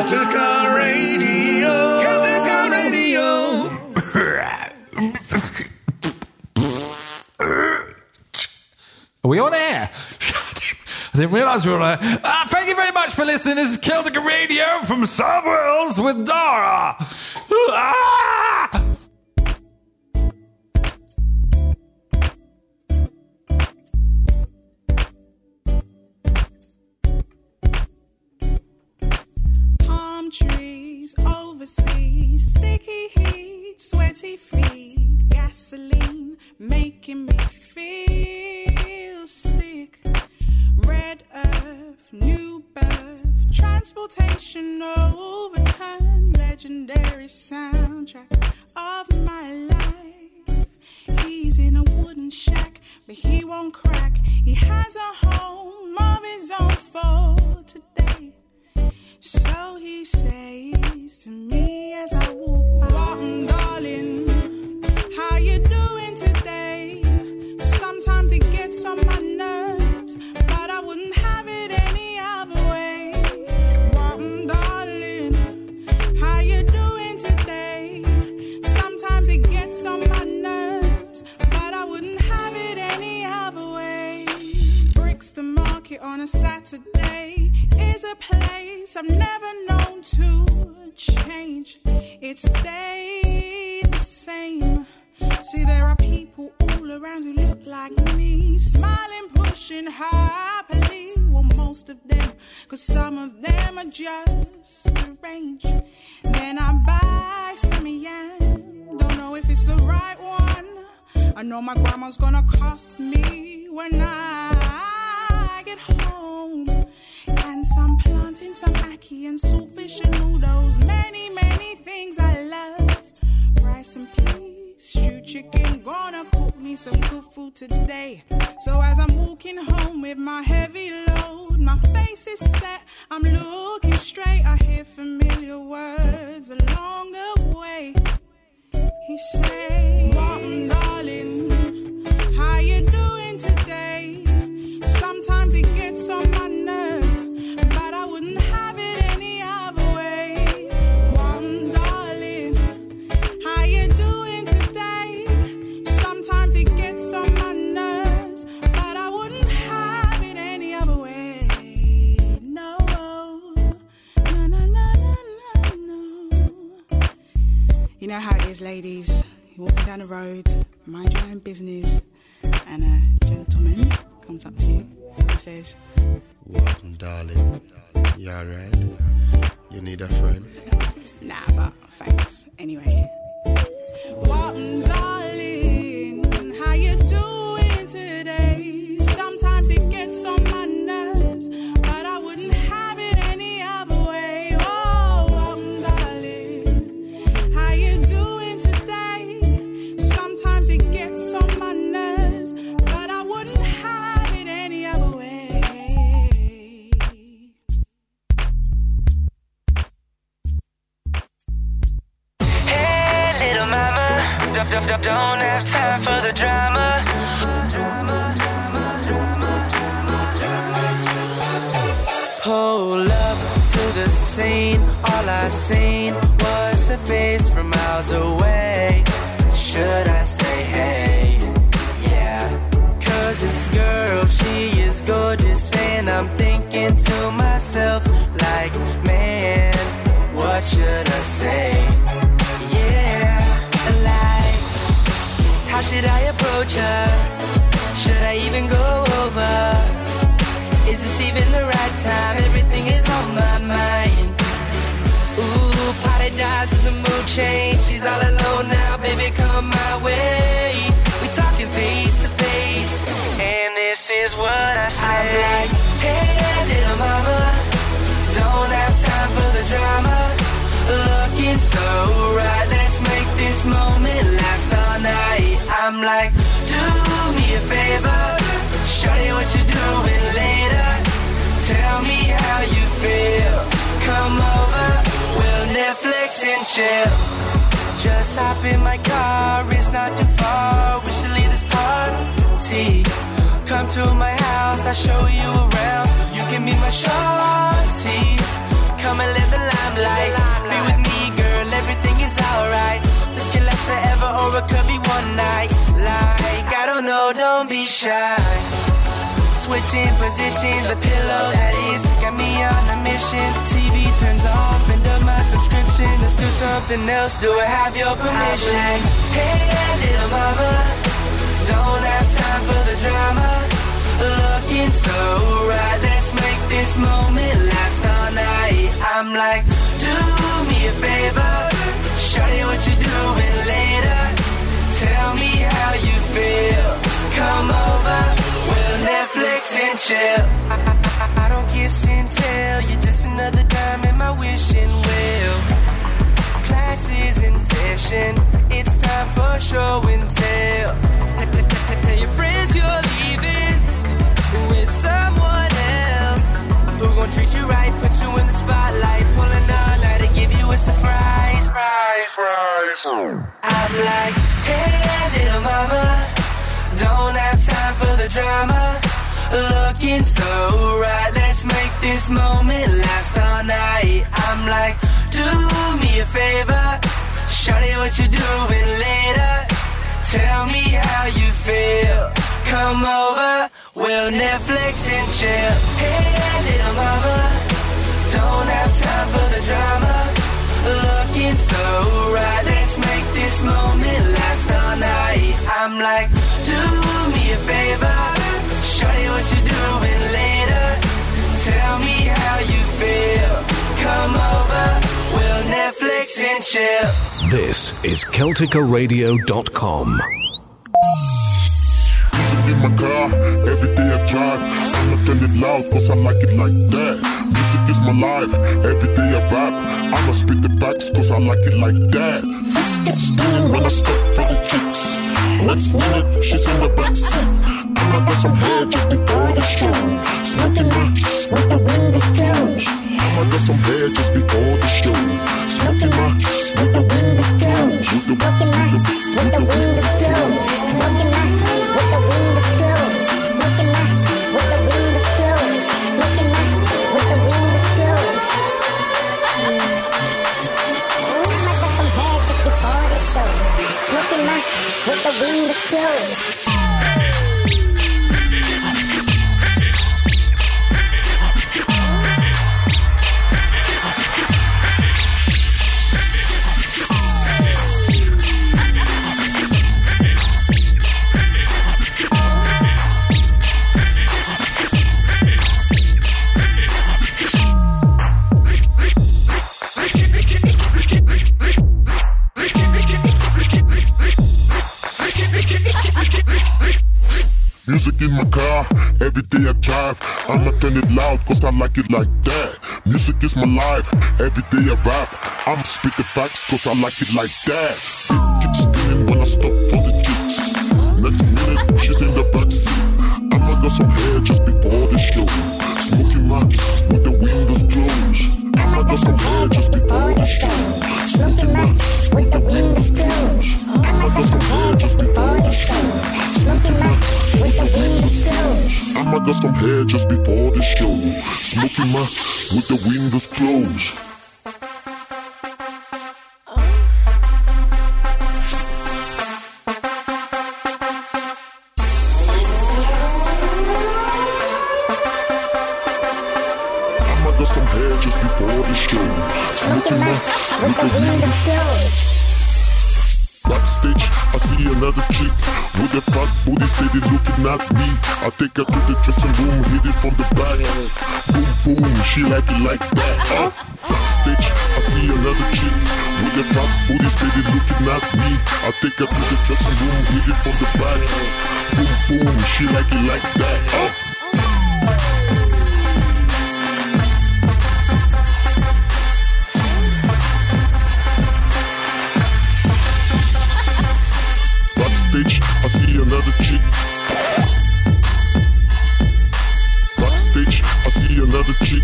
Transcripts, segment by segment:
Celtica Radio. Celtica Radio. Are we on air? I didn't realise we were on air. Thank you very much for listening. This is Celtic Radio from South Wales with Dara. Palm trees overseas, sticky heat, sweaty feet, gasoline making me feel sick. Red earth, new birth, transportation overturned, legendary soundtrack of my life. He's in a wooden shack, but he won't crack. He has a home of his own for today. So he says to me as I walk by, Walton, darling, how you doing today? Sometimes it gets on my nerves, but I wouldn't have it any other way. Walton, darling, how you doing today? Sometimes it gets on my nerves, but I wouldn't have it any other way. Brixton Market on a Saturday is a place I've never known to change. It stays the same. See, there are people all around who look like me, smiling, pushing happily. Well, most of them, cause some of them are just arranged. Then I buy some yam, don't know if it's the right one. I know my grandma's gonna cost me when I get home. And some plantain, some ackee and saltfish and noodles. Many, many things I love. Rice and peas, stewed chicken. Gonna cook me some good food today. So as I'm walking home with my heavy load, my face is set, I'm looking straight. I hear familiar words along the way. He says, Walton, darling, how you doing today? Sometimes it gets on my nerves, but I wouldn't have it any other way. Walton, darling, how you doing today? Sometimes it gets on my nerves, but I wouldn't have it any other way. No, no, no, no, no, no. You know how it is, ladies. You're walking down the road, mind your own business, and a gentleman comes up to you. He says, Walton, darling, you alright? You need a friend? Nah, but thanks. Anyway. Walton, darling, how you doing today? Sometimes it gets on my nerves, but I wouldn't have it any other way. Oh, Walton, darling, how you doing today? Sometimes it gets on my nerves, but I wouldn't have it any other way. Hey, little mama, don't have time for the drama. Pull up to the scene. All I seen was her face from miles away. Should I say hey? Yeah. Cause this girl, she is gorgeous, and I'm thinking to myself, like, man, what should I say? Yeah, like, how should I approach her? Should I even go over? Is this even the right time? Everything is on my mind. Ooh, paradise and the mood change. She's all alone now, baby, come my way. We talking face to face, and this is what I say. I'm like, hey, little mama, don't have time for the drama. Looking so right, let's make this moment last all night. I'm like, do me a favor, show you what you're doing later. Tell me how you feel. Come over, we'll Netflix and chill. Just hop in my car, it's not too far. We should leave this party. Come to my house, I'll show you around. You can be my shawty. Come and live the limelight. could be one night. Like, I don't know, don't be shy. Switching positions, the pillow that is got me on a mission. TV turns off, end up my subscription. Let's do something else, do I have your permission? Hey, little mama, don't have time for the drama. Looking so right, let's make this moment last all night. I'm like, do me a favor, show you what you're doing later. Tell me how you feel, come over, we'll Netflix and chill. I don't kiss and tell, you're just another dime in my wishing well. Class is in session, it's time for show and tell. Tell your friends you're leaving with someone else who gon' treat you right, put you in the spotlight, pulling all night to give you a surprise. I'm like, hey, little mama, don't have time for the drama. Looking so right, let's make this moment last all night. I'm like, do me a favor, show you what you're doing later. Tell me how you feel, come over, we'll Netflix and chill. Hey, little mama, don't have time for the drama. Looking so right, let's make this moment last all night. I'm like, do me a favor, show you what you're doing later. Tell me how you feel, come over, we'll Netflix and chill. This is CelticaRadio.com. In my car, every day I drive. I'ma turn it loud cause I like it like that. Music is my life, every day I rap. I'ma spit the facts cause I like it like that. Get spinning when I step for the kicks. Next minute, she's in the backseat. I'ma get some hair just before the show. Smoking match with the windows closed. I'ma get some hair just before the show. Smoking match with the windows closed. Smoking match with the windows closed. Smoking match with the windows closed. Smoking match with the windows closed. Smoking match with the windows closed. I'ma get some hair just before the show. Smoking match with the windows closed. Music in my car, every day I drive. I'ma turn it loud cause I like it like that. Music is my life, every day I rap. I'ma spit the facts cause I like it like that. It keeps spinning when I stop for the kicks. Next minute, she's in the backseat. I'ma get some hair just before the show. Smoking match with the windows closed. I'ma get some hair just before the show. Smoking match with the windows closed. I'ma get some hair just before the show. Smoking match with the windows closed. I'ma get some hair just before the show. Smoking match with the windows closed. I'ma get some hair just before the show. Smoking match with the windows closed. Backstage, I see another chick with a fat booty steady looking at me. I take her to the dressing room, hit it from the back. Boom, boom, she like it like that. Backstage, I see another chick with a fat booty steady looking at me. I take her to the dressing room, hit it from the back. Boom, boom, she like it like that. Backstage, I see another chick. Backstage, I see another chick.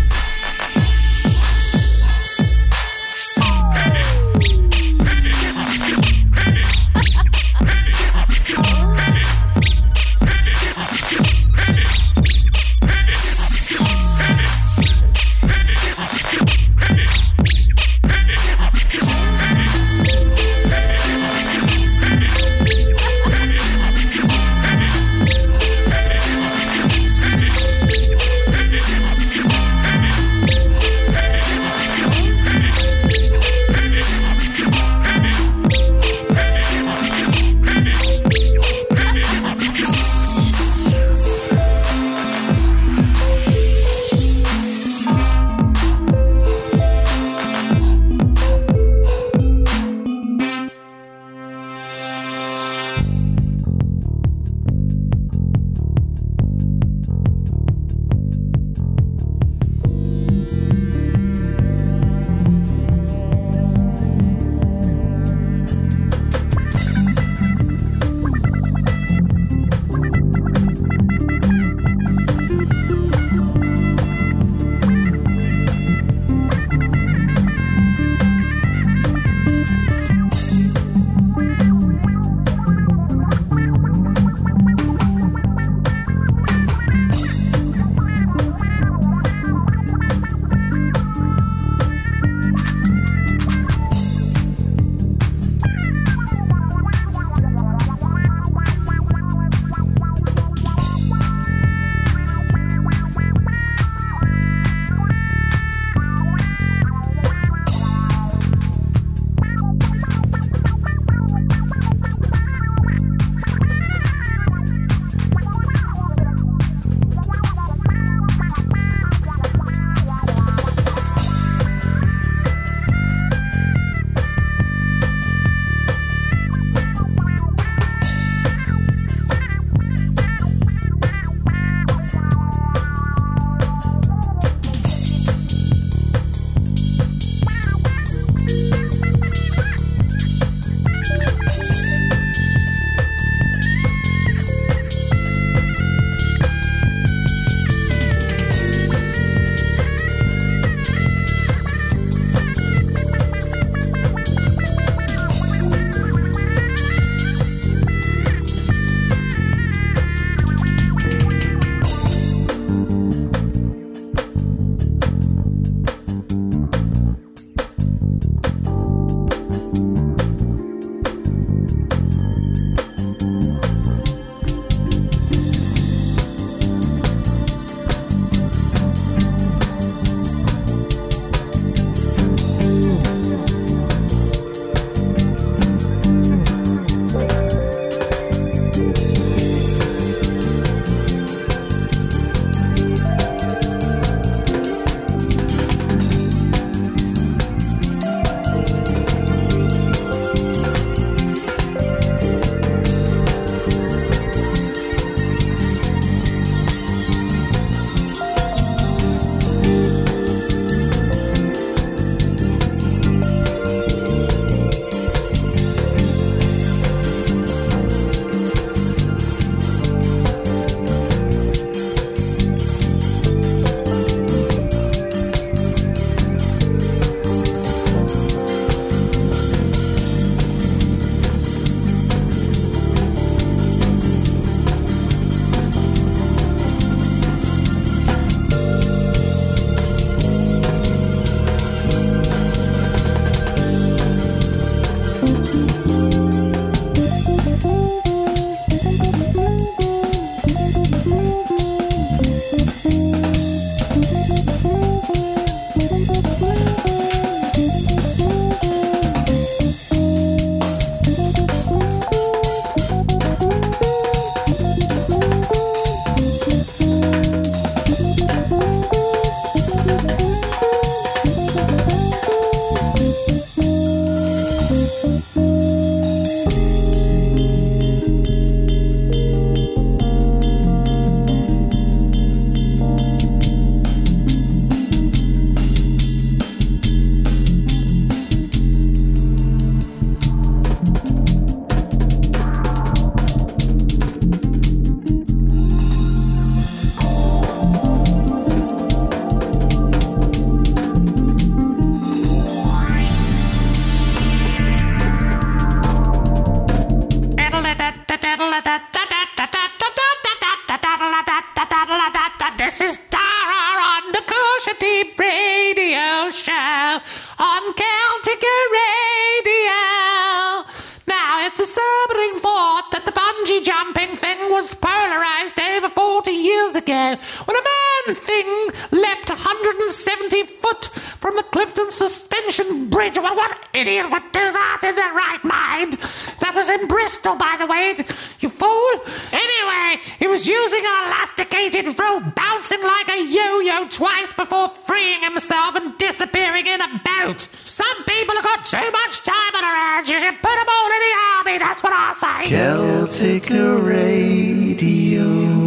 on Celtic Radio. Now, it's a sobering thought that the bungee jumping thing was polarized over 40 years ago when a man thing leapt 170 foot from the Clifton Suspension Bridge. Well, what idiot would do that in their right mind? That was in Bristol, by the way, you fool. Anyway, he was using an elasticated rope, bouncing like a yo-yo twice before freeing himself and disappearing in a boat. Some people have got too much time on their hands. You should put them all in the army, that's what I say. Celtic Radio.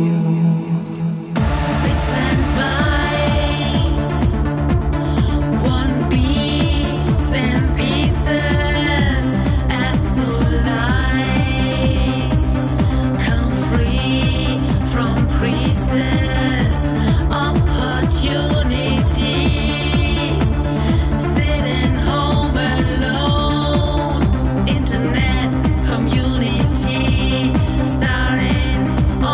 Bits and bytes, one beats and pieces, as so lights come free from creases, opportunity, sitting home alone, internet community, starting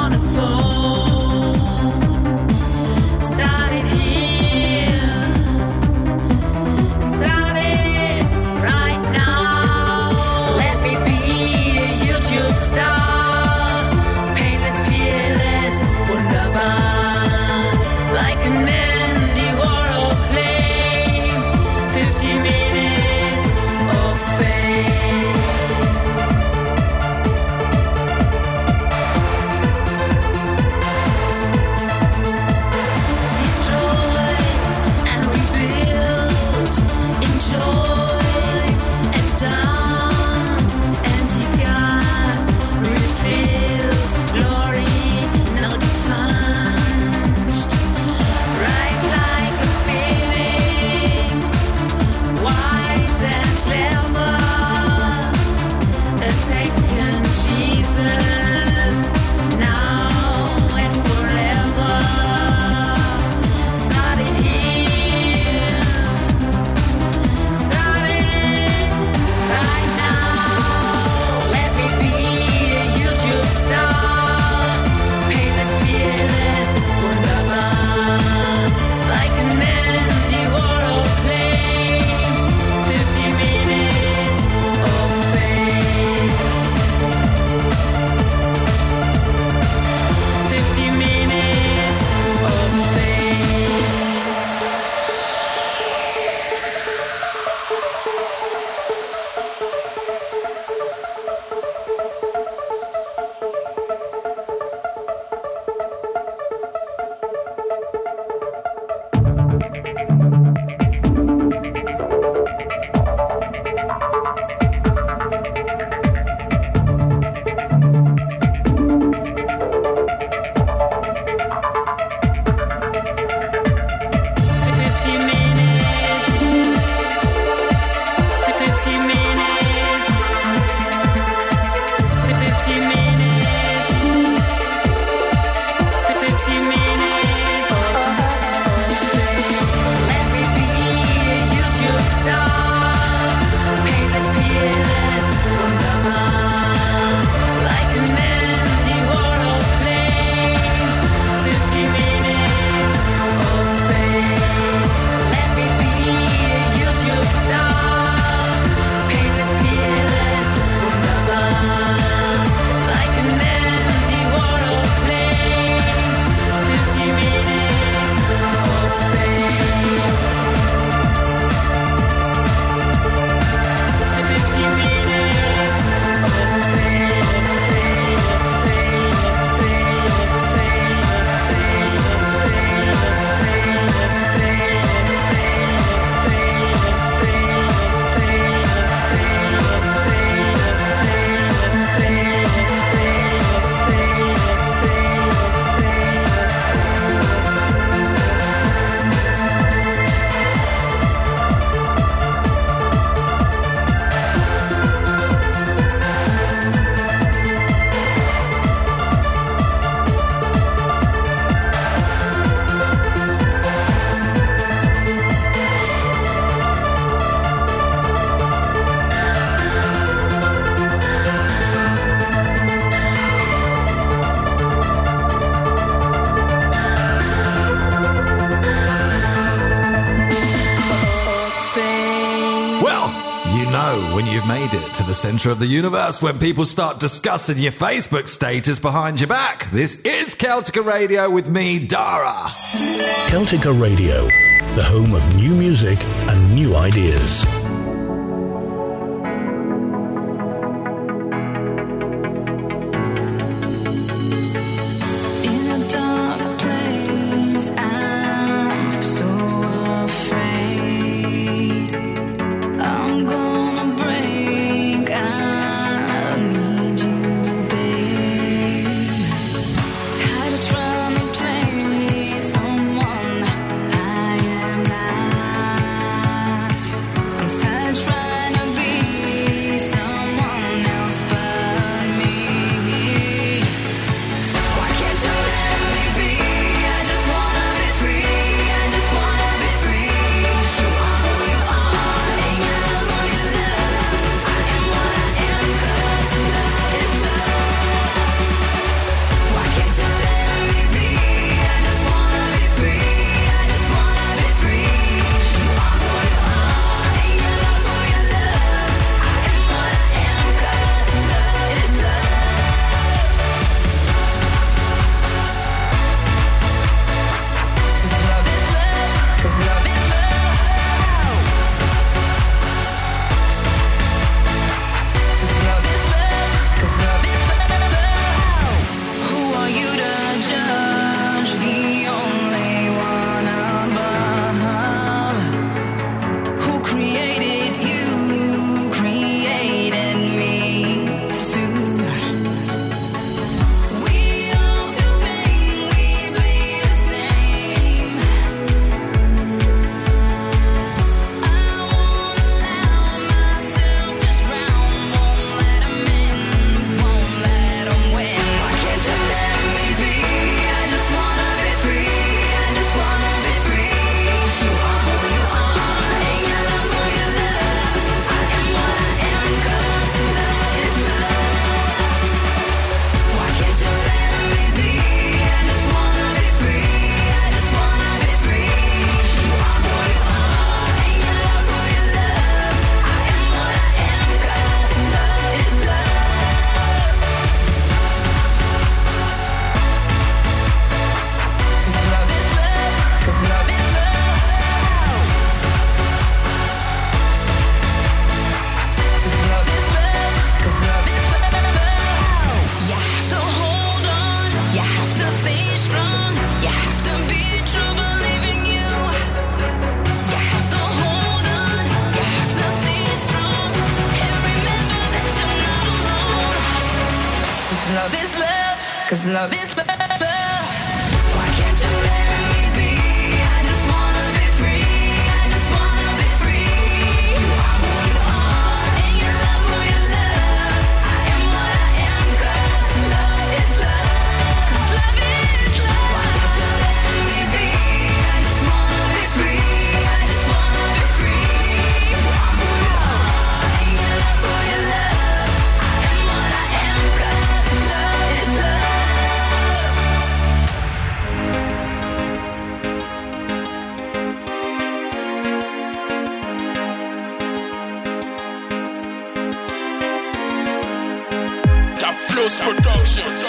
know when you've made it to the centre of the universe, when people start discussing your Facebook status behind your back. This is Celtica Radio with me, Dara. Celtica Radio, the home of new music and new ideas. Love is love. Why can't you let me be? I just wanna be free. I just wanna be free. You are who you are, and you love who you love. I am what I am, 'cause love is love. 'Cause love is love. Why can't you let me be? I just wanna be free. I just wanna be free. You are who you are, and you love who you love. I am what I am, 'cause love is love. Flows Productions.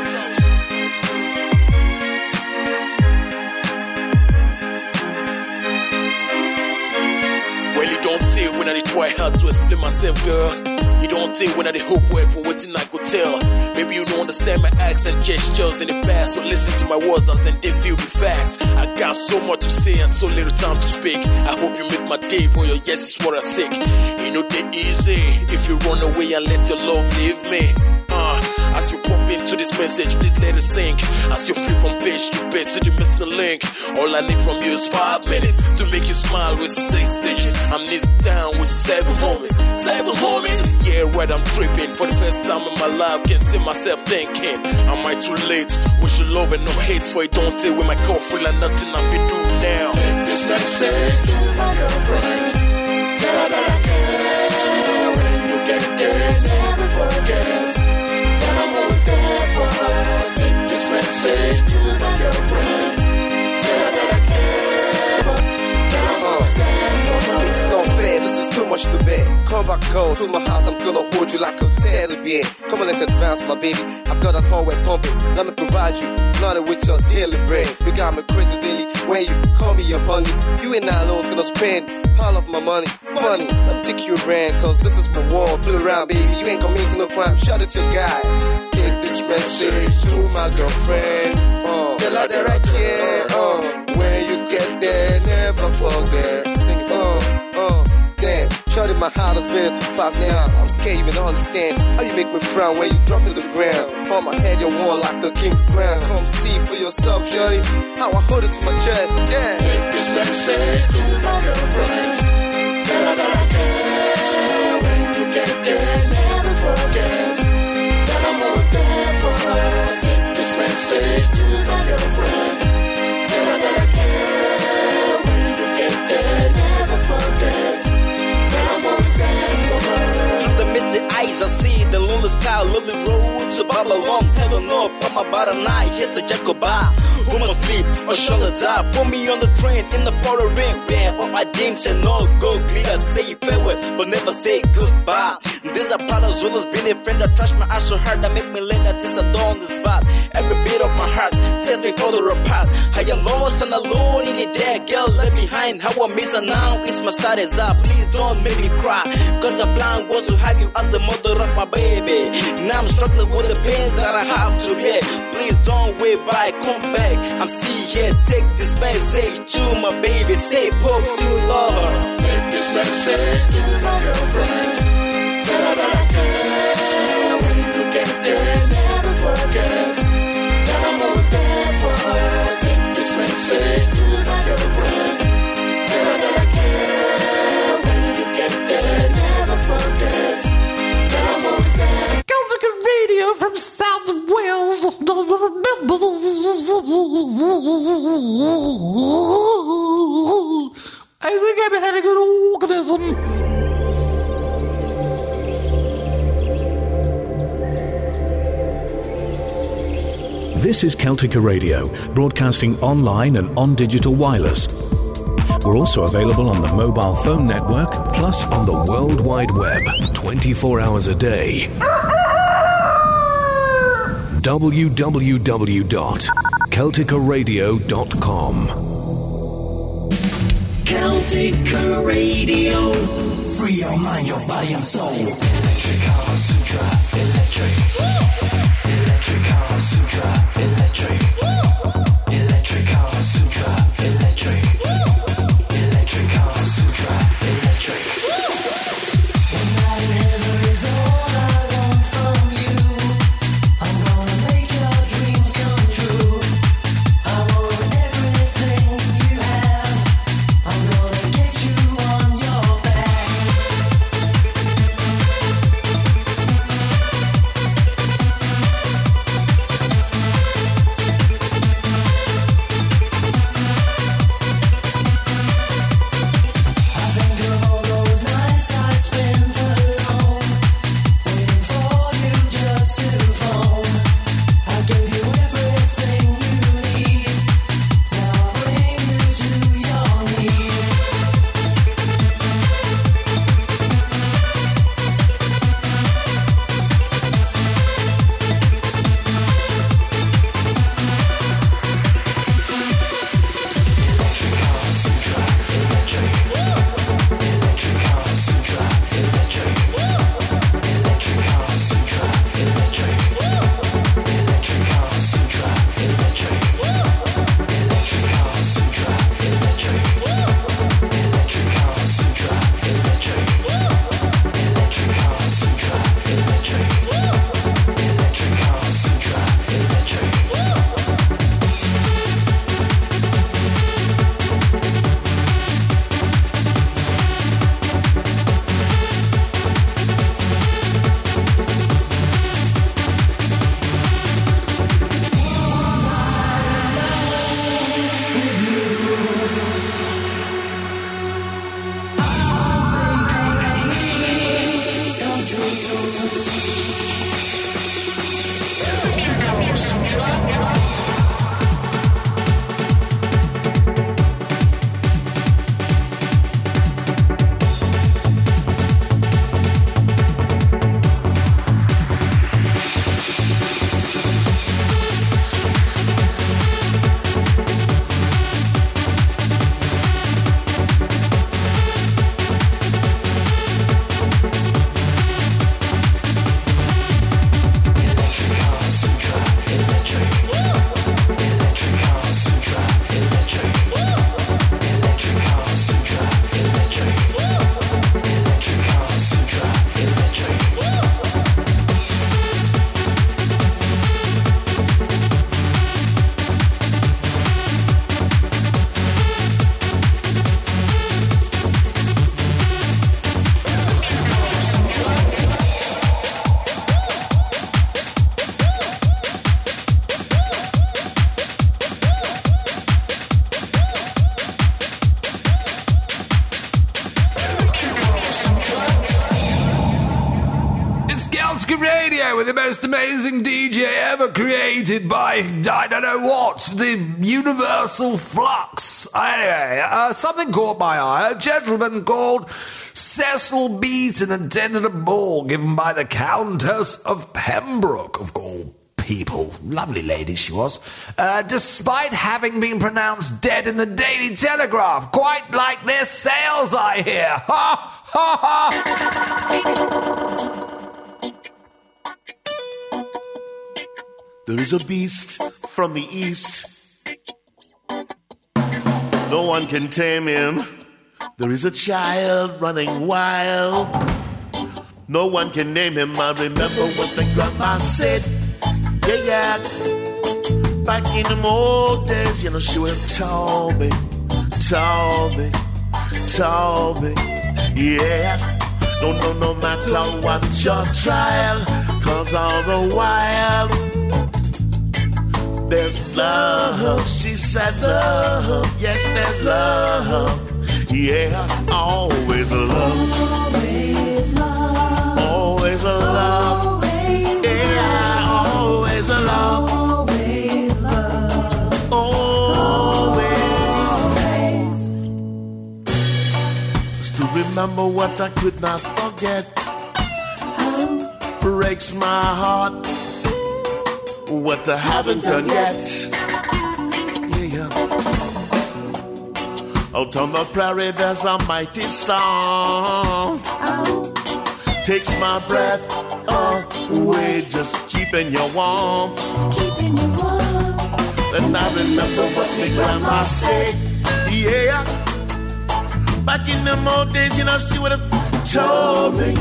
Well, you don't tell when I try hard to explain myself, girl. You don't tell when I hope wait for what I could tell. Maybe you don't understand my acts and gestures in the past, so listen to my words and then they feel the facts. I got so much to say and so little time to speak. I hope you make my day for your yes is what I seek. You know they easy if you run away and let your love leave me. As you pop into this message, please let it sink. As you flip from page to page to the missing link. All I need from you is 5 minutes to make you smile with 6 digits. I'm knees down with 7 homies. 7 homies? Yeah, right, I'm tripping. For the first time in my life, can't see myself thinking, am I too late? Wish you love and no hate, for it don't take with my cup full of nothing I can do now. Take this message to my girlfriend. Tell her that I care. When you get there, never forget. I'm always there for her. Take this message to my girlfriend. Tell her that I care. That I'm always there for her. It's not fair, this is too much to bear. come back, girl, to my heart. I'm gonna hold you like a teddy bear. Come on, let's advance, my baby. I've got that hallway pumping. Let me provide you, nothing with your daily bread. You got me crazy daily when you call me your honey. You ain't not alone, gonna spend all of my money. Funny, let me take you around, cause this is my world. Feel around, baby, you ain't committing no crime. Shout it to your guy. Take this message to my girlfriend. Tell her that I care. When you get there, never forget. Sing it damn. Shorty, my heart is beating too fast now. I'm scared you don't understand how you make me frown when you drop to the ground. On my head, you're worn like the king's crown. Come see for yourself, shorty, how I hold it to my chest. Yeah. Take this message to my girlfriend. Tell her that I care. When you get there, never forget that I'm always there for her. Take this message to my girlfriend. Tell her that I care. When you get there, never forget that I'm always there for her. Through the misty eyes, I see the lonely sky, lonely roads to Babylon. Heaven up, I'm about a night, hits a Jacoba. Who must sleep or shall I die? Put me on the train in the border ring where all my dreams and all go clear. Say farewell, but never say goodbye. There's a part of Zula's been a friend that touched my eyes so hard that make me learn that this I don't this bad. Every bit of my heart tells me further apart. I am lost and alone in the dead girl left behind. How I miss her now is my saddest up. Please don't make me cry, cause the plan was to have you as the mother of my baby. Now I'm struggling with the pain that I have to bear. Please don't wait by, come back. I'm still here, take this message to my baby. Say Pope to love her. Take this message to my girlfriend. Tell her that I care. When you get there, never forget that I'm always there for her. Take this message to my girlfriend. Tell her that I care. When you get there, never forget that I'm always there. Celtic Radio from South Wales. I think I'm having an organism. This is Celtica Radio, broadcasting online and on digital wireless. We're also available on the mobile phone network, plus on the World Wide Web, 24 hours a day. www.celticaradio.com. Celtica Radio. Free your mind, your body and soul. Electric Kama Sutra. Electric. Electric Kama Sutra. Electric. Electric Kama Sutra. Electric. Electric Kama Sutra. Electric. When night and heaven is all I want from you, I'm gonna make your dreams come true. I want everything you have. I'm gonna get you on your back. Celtic Radio with the most amazing DJ ever created by, I don't know what, the Universal Flux. Anyway, something caught my eye. A gentleman called Cecil Beaton attended a ball given by the Countess of Pembroke, of all people. Lovely lady she was. Despite having been pronounced dead in the Daily Telegraph. Quite like their sales, I hear. Ha! Ha! Ha! There is a beast from the east. No one can tame him. There is a child running wild. No one can name him. I remember what the grandma said. Yeah, back in the old days, you know, she would have told me, yeah. No matter what your trial, 'cause all the while there's love. She said love, yes, there's love. Yeah, always love. Always love. Always love. Yeah, always love. Always love. Always. Still remember what I could not forget. Breaks my heart. What I haven't done yet. Yeah. Out on the prairie there's a mighty storm. Takes my breath away, just keeping you warm. Keeping you warm. And I remember what my grandma said. Yeah. Back in them old days, you know, she would have told me.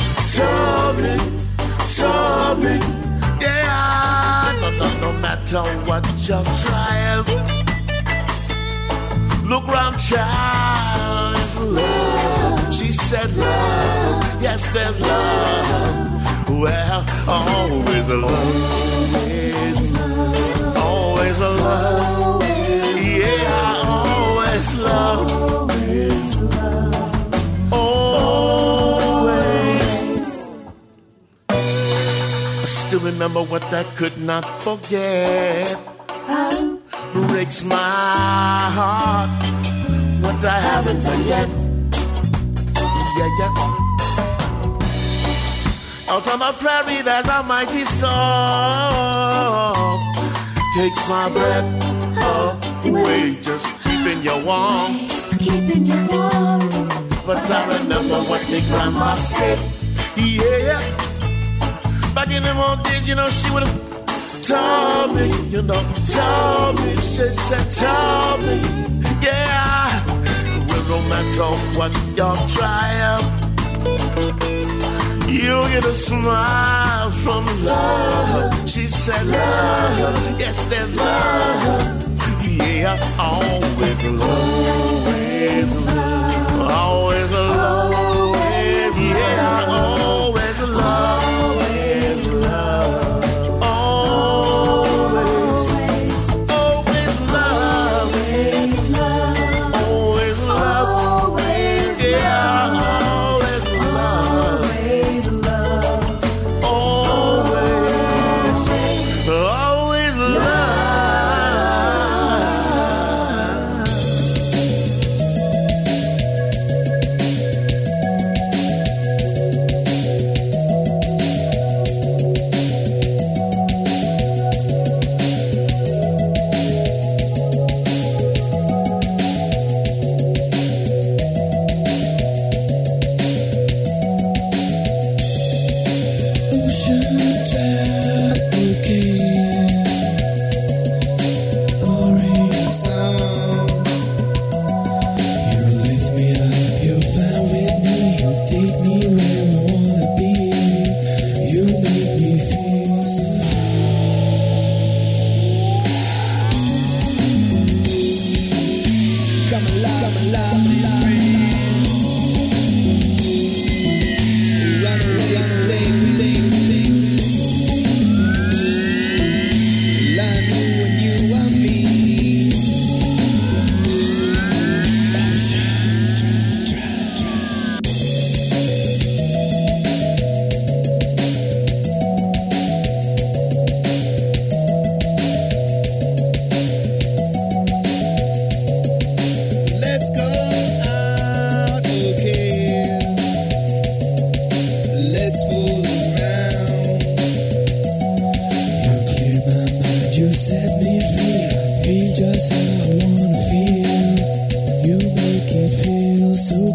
Yeah, no matter what your trial. Look round, child, it's love. She said love, yes, there's love. Well, always a love. Always a love. Yeah, always love. Always. I still remember what I could not forget. Breaks my heart. What I haven't done yet. Yeah. Out on the prairie there's a mighty storm. Takes my breath away, just keeping you warm. Keeping you warm. But I remember what the grandma said. Yeah. Back in the old days, you know, she would have told me, you know, told me, she said, told me, yeah. Well, no matter what your trial, you get a smile from love. She said love, yes, there's love. Yeah, always love, always love, always, yeah, always love.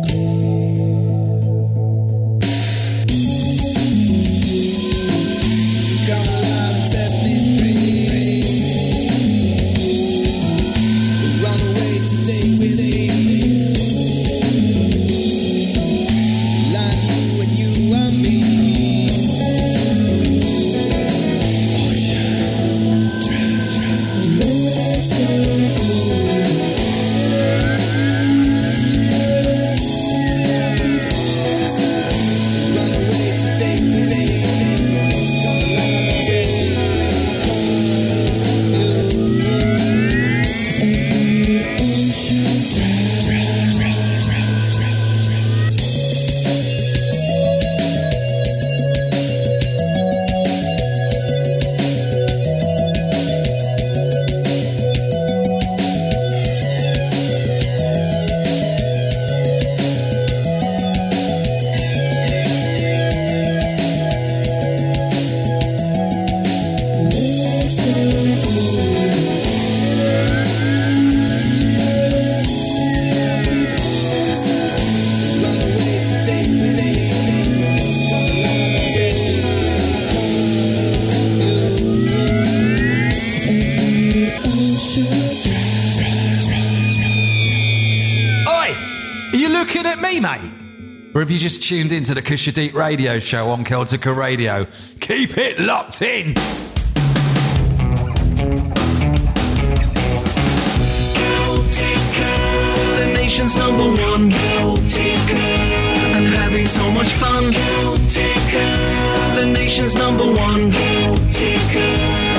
Or have you just tuned into the Kushadit radio show on Celtica Radio? Keep it locked in! Celtica, the nation's number one. Celtica, and having so much fun. Celtica, the nation's number one. Celtica.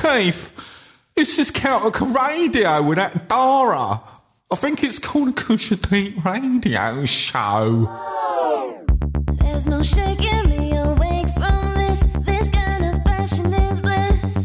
Keith, this is Celtic Radio with that Dara. I think it's called a Kusha Deep Radio Show. There's no shaking me awake from this. This kind of passion is bliss.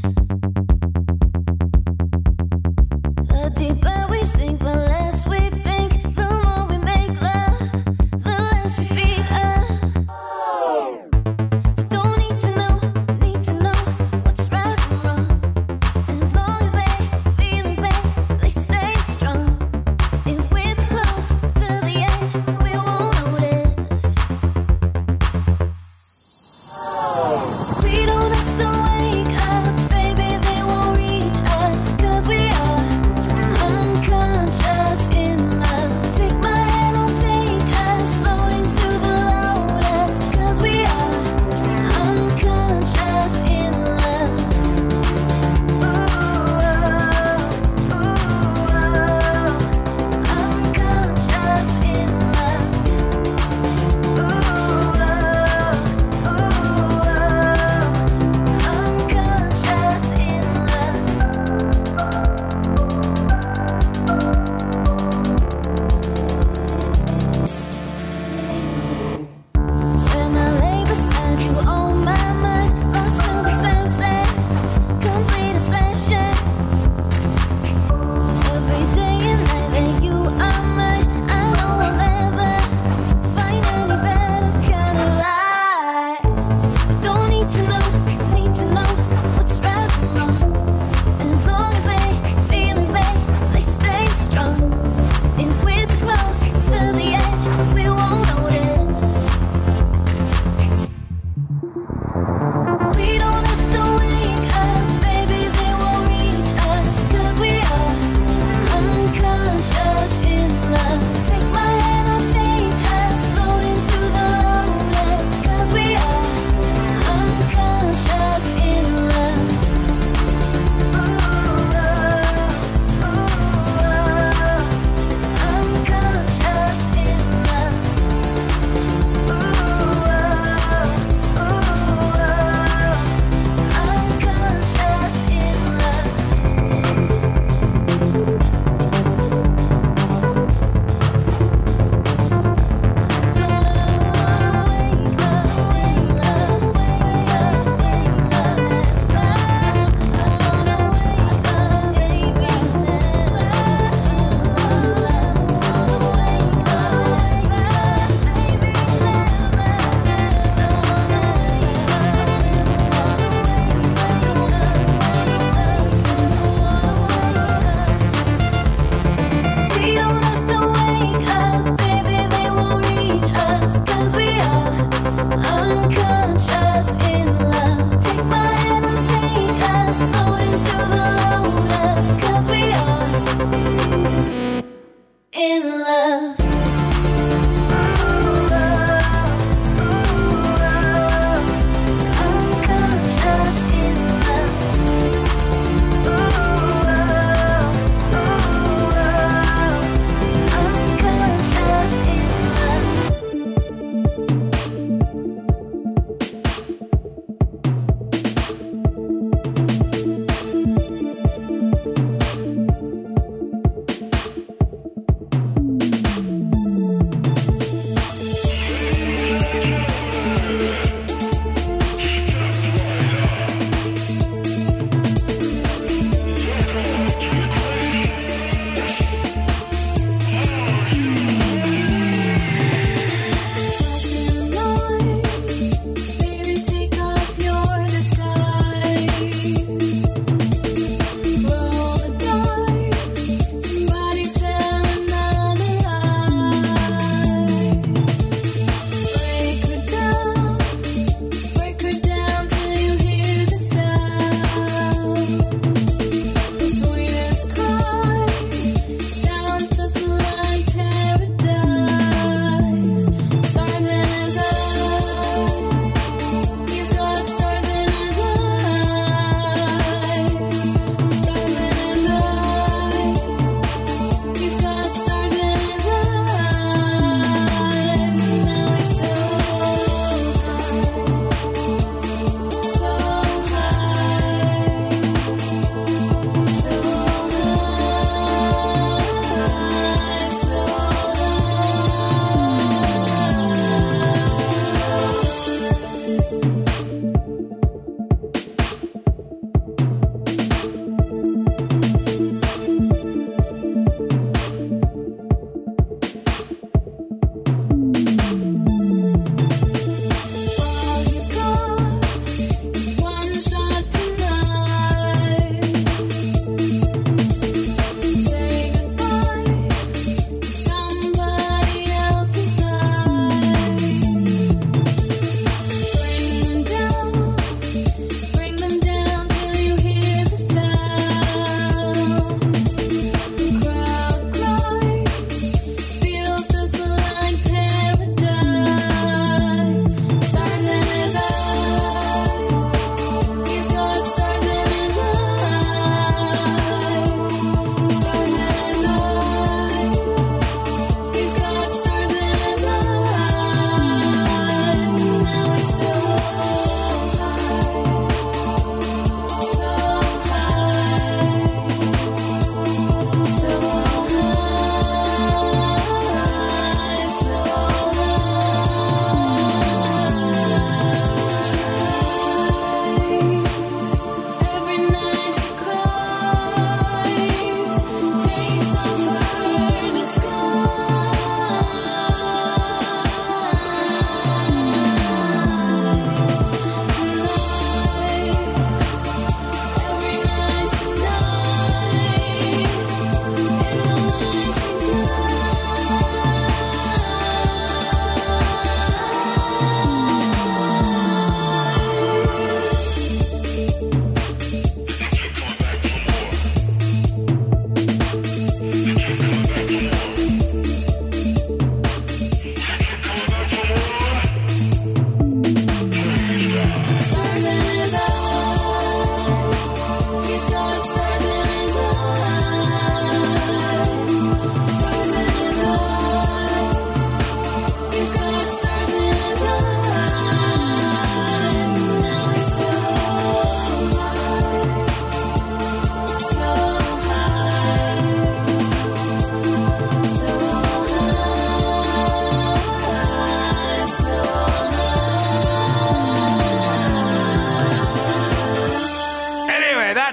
The deeper we sink, the less we think. The more we make love, the less we speak of. You don't need to know what's right from wrong. As long as the feelings there, they stay strong. If we're too close to the edge, we won't notice.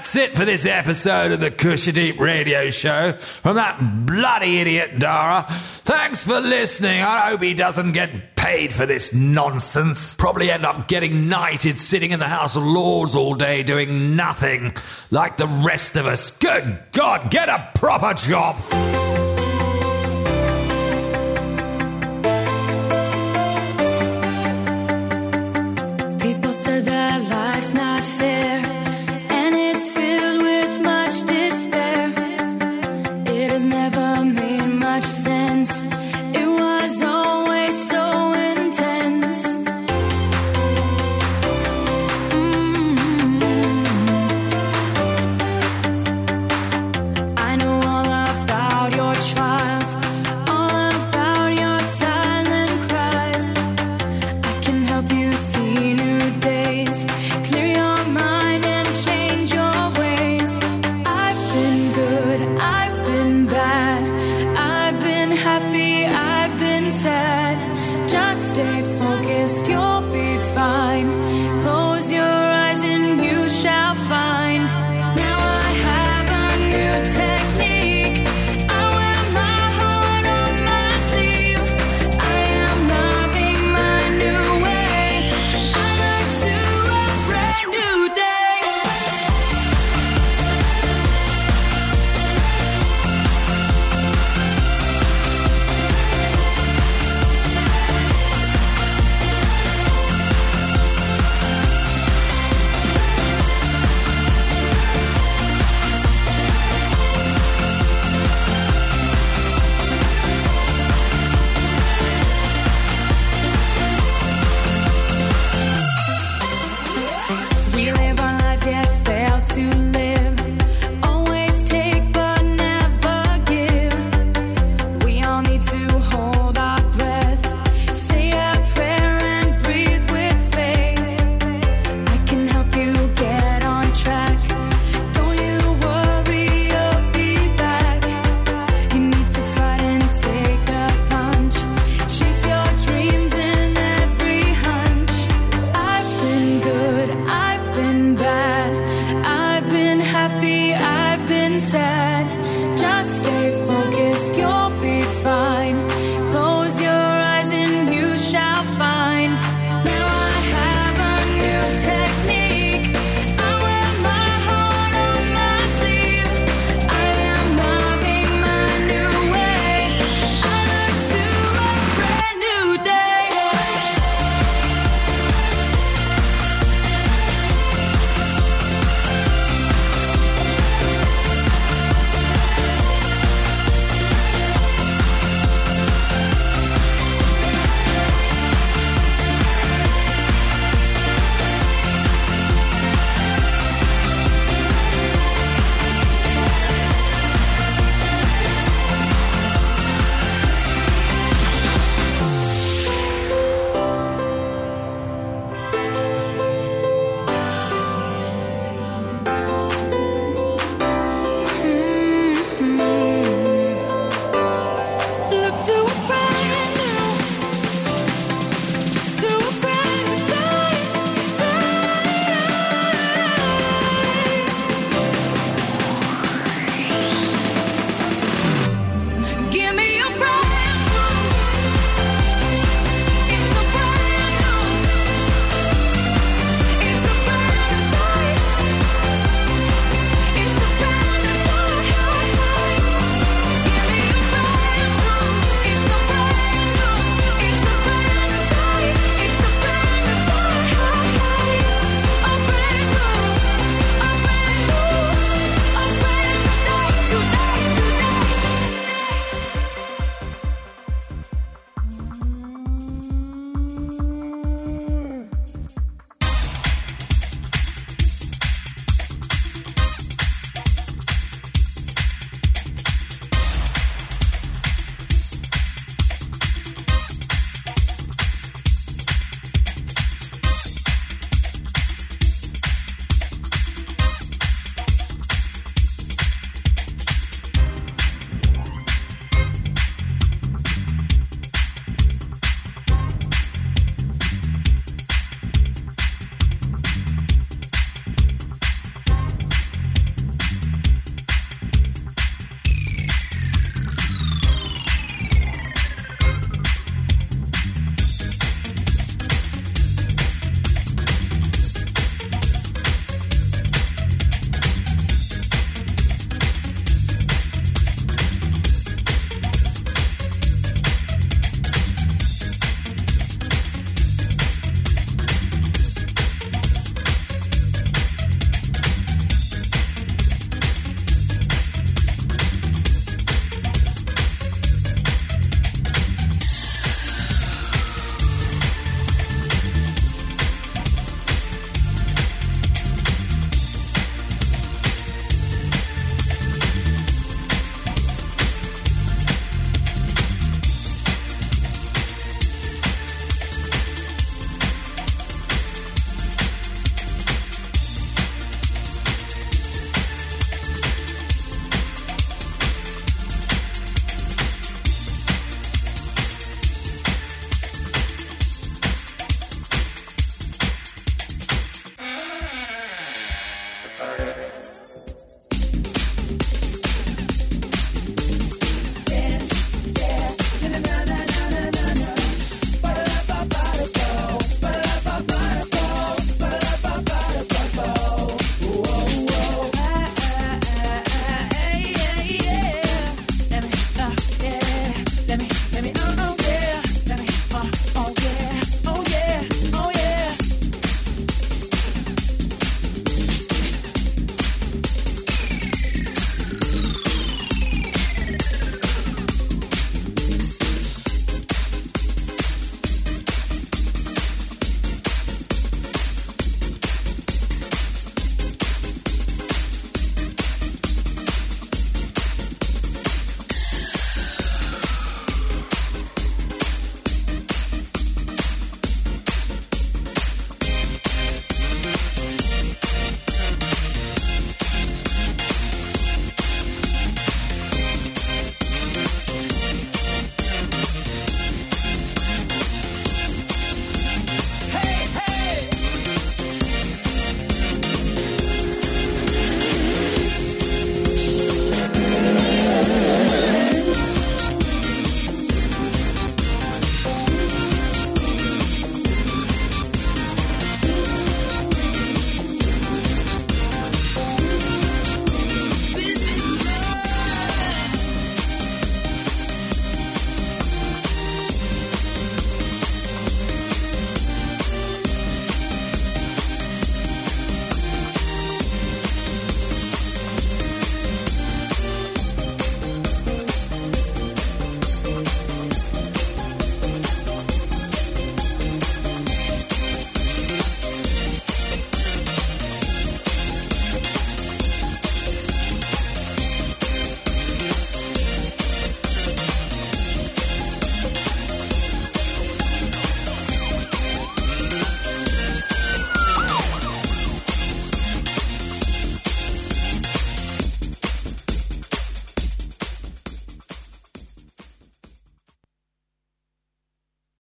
that's it for this episode of the Kusha Deep Radio Show from that bloody idiot Dara. Thanks for listening. I hope he doesn't get paid for this nonsense. Probably end up getting knighted sitting in the House of Lords all day doing nothing like the rest of us. Good God, get a proper job. People said that life's not fair, and it's filled with much despair. It has never made much sense. It was always so intense. I know all about your trials, all about your silent cries. I can help you see new days, clear your mind and change your ways. I've been good, I've been bad, I've been happy, I've been sad. Just stay focused, you'll be fine.